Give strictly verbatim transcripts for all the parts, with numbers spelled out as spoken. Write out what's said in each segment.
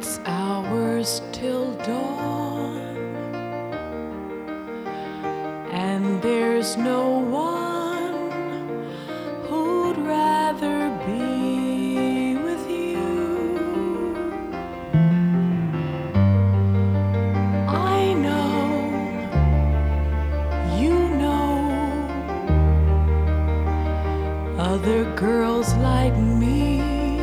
It's hours till dawn, and there's no one who'd rather be with you. I know, you know, other girls like me.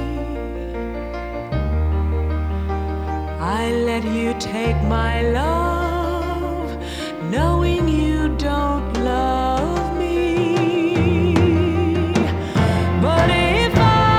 I let you take my love, knowing you don't love me. But if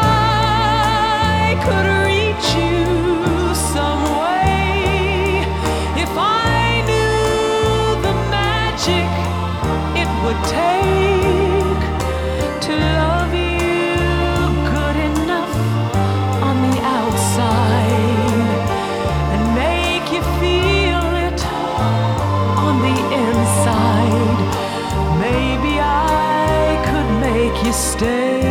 I could reach you some way, if I knew the magic it would take to love you good enough on the outside, maybe I could make you stay.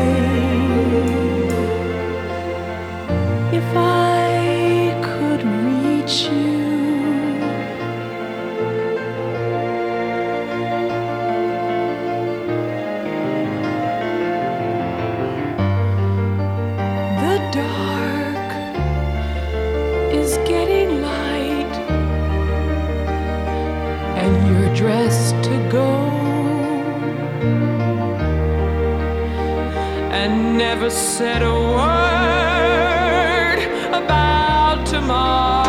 If I could reach you. The dark is getting light, and you're dressed to go, and never said a word about tomorrow.